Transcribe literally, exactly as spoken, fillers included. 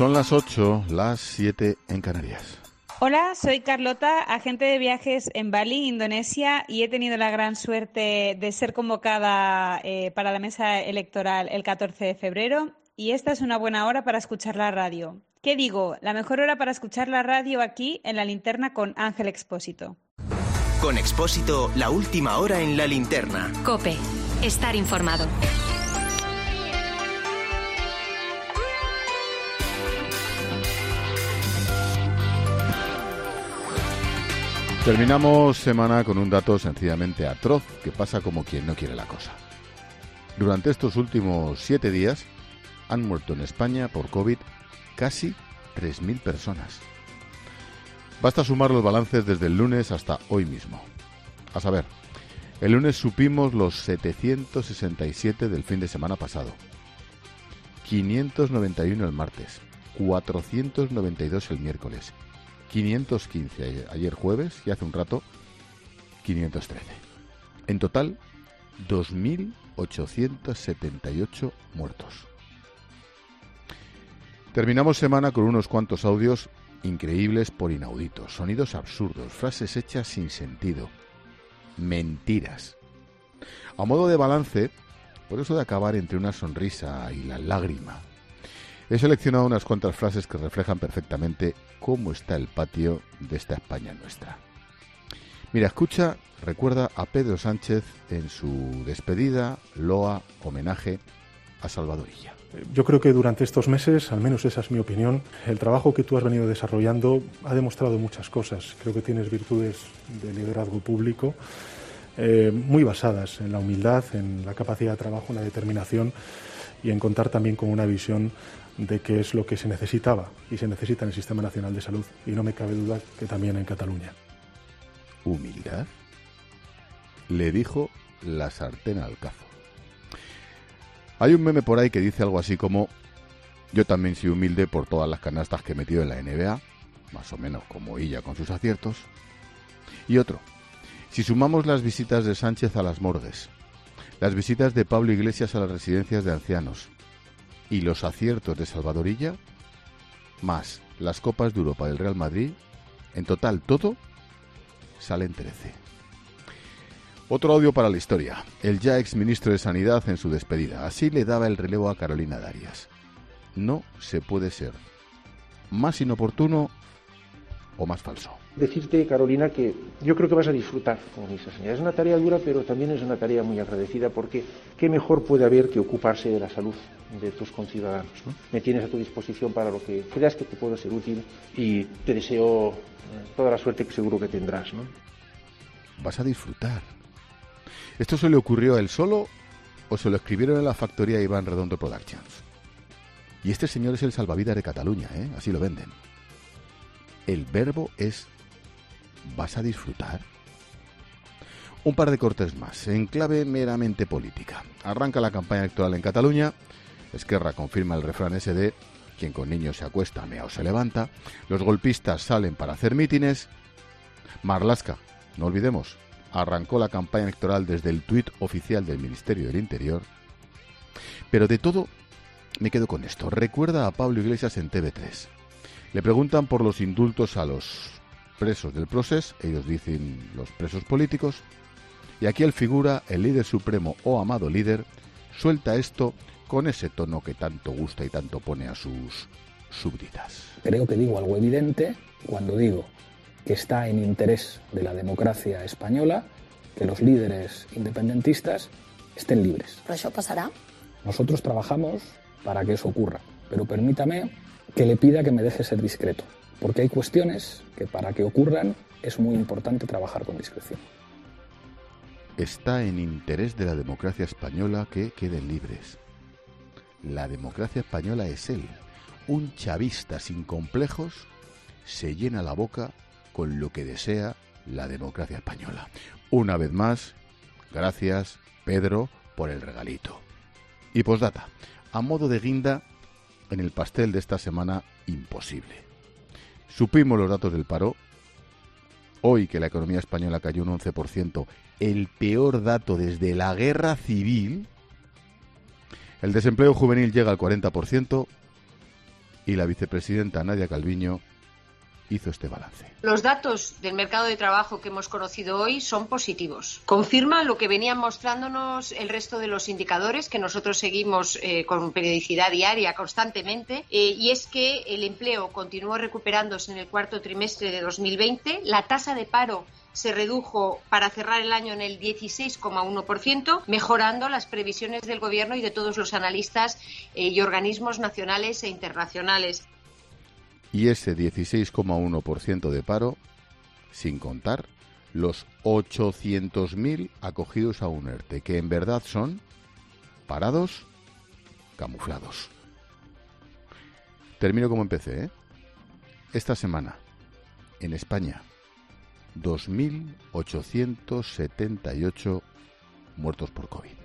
Son las ocho, las siete en Canarias. Hola, soy Carlota, agente de viajes en Bali, Indonesia, y he tenido la gran suerte de ser convocada eh, para la mesa electoral el catorce de febrero, y esta es una buena hora para escuchar la radio. ¿Qué digo? La mejor hora para escuchar la radio aquí en La Linterna con Ángel Expósito. Con Expósito, la última hora en La Linterna. COPE, estar informado. Terminamos semana con un dato sencillamente atroz que pasa como quien no quiere la cosa. Durante estos últimos siete días han muerto en España por COVID casi tres mil personas. Basta sumar los balances desde el lunes hasta hoy mismo. A saber, el lunes supimos los setecientos sesenta y siete del fin de semana pasado, quinientos noventa y uno el martes, cuatrocientos noventa y dos el miércoles, quinientos quince ayer, ayer jueves y hace un rato quinientos trece. En total, dos mil ochocientos setenta y ocho muertos. Terminamos semana con unos cuantos audios increíbles por inauditos, sonidos absurdos, frases hechas sin sentido, mentiras. A modo de balance, por eso de acabar entre una sonrisa y la lágrima, he seleccionado unas cuantas frases que reflejan perfectamente cómo está el patio de esta España nuestra. Mira, escucha, recuerda a Pedro Sánchez en su despedida, loa, homenaje a Salvador Illa. Yo creo que durante estos meses, al menos esa es mi opinión, el trabajo que tú has venido desarrollando ha demostrado muchas cosas. Creo que tienes virtudes de liderazgo público eh, muy basadas en la humildad, en la capacidad de trabajo, en la determinación y en contar también con una visión de qué es lo que se necesitaba y se necesita en el Sistema Nacional de Salud, y no me cabe duda que también en Cataluña. ¿Humildad? Le dijo la sartén al cazo. Hay un meme por ahí que dice algo así como: yo también soy humilde por todas las canastas que he metido en la N B A, más o menos como ella con sus aciertos. Y otro: si sumamos las visitas de Sánchez a las morgues, las visitas de Pablo Iglesias a las residencias de ancianos y los aciertos de Salvador Illa, más las Copas de Europa del Real Madrid, en total todo salen trece. Otro audio para la historia. El ya exministro de Sanidad en su despedida. Así le daba el relevo a Carolina Darias. No se puede ser más inoportuno o más falso. Decirte, Carolina, que yo creo que vas a disfrutar con esa sanidad. Es una tarea dura, pero también es una tarea muy agradecida, porque qué mejor puede haber que ocuparse de la salud de tus conciudadanos, ¿no? Me tienes a tu disposición para lo que creas que te puedo ser útil, y te deseo toda la suerte que seguro que tendrás, ¿no? Vas a disfrutar. ¿Esto se le ocurrió a él solo o se lo escribieron en la factoría Iván Redondo Productions? Y este señor es el salvavidas de Cataluña, ¿eh? Así lo venden. El verbo es ¿vas a disfrutar? Un par de cortes más, en clave meramente política. Arranca la campaña electoral en Cataluña. Esquerra confirma el refrán ese de quien con niños se acuesta, meao se levanta. Los golpistas salen para hacer mítines. Marlaska, no olvidemos, arrancó la campaña electoral desde el tuit oficial del Ministerio del Interior. Pero de todo me quedo con esto. Recuerda a Pablo Iglesias en T V tres. Le preguntan por los indultos a los presos del Procés, ellos dicen los presos políticos, y aquí él figura, el líder supremo o amado líder, suelta esto con ese tono que tanto gusta y tanto pone a sus súbditas. Creo que digo algo evidente cuando digo que está en interés de la democracia española que los líderes independentistas estén libres. ¿Pero eso pasará? Nosotros trabajamos para que eso ocurra, pero permítame que le pida que me deje ser discreto, porque hay cuestiones que para que ocurran es muy importante trabajar con discreción. Está en interés de la democracia española que queden libres. La democracia española es él, un chavista sin complejos, se llena la boca con lo que desea la democracia española. Una vez más, gracias, Pedro, por el regalito. Y postdata, a modo de guinda, en el pastel de esta semana imposible. Supimos los datos del paro. Hoy que la economía española cayó un once por ciento, el peor dato desde la guerra civil. El desempleo juvenil llega al cuarenta por ciento Y la vicepresidenta Nadia Calviño hizo este balance. Los datos del mercado de trabajo que hemos conocido hoy son positivos. Confirman lo que venían mostrándonos el resto de los indicadores que nosotros seguimos eh, con periodicidad diaria constantemente, eh, y es que el empleo continuó recuperándose en el cuarto trimestre de dos mil veinte. La tasa de paro se redujo para cerrar el año en el dieciséis coma uno por ciento, mejorando las previsiones del Gobierno y de todos los analistas eh, y organismos nacionales e internacionales. Y ese dieciséis coma uno por ciento de paro, sin contar los ochocientos mil acogidos a un ERTE, que en verdad son parados camuflados. Termino como empecé, ¿eh? Esta semana, en España, dos mil ochocientos setenta y ocho muertos por COVID.